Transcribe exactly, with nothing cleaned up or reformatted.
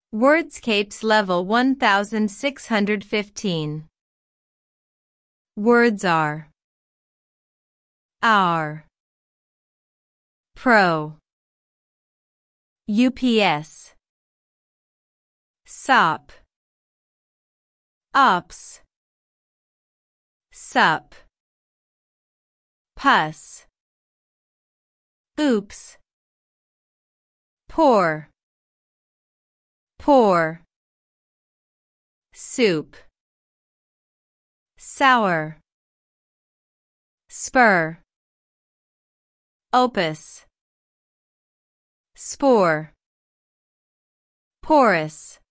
Wordscapes level one thousand six hundred fifteen. Words are our, pro, U P S, S O P, ops, sup, pus, oops, pour, pour, soup, sour, spur, opus, spore, porous.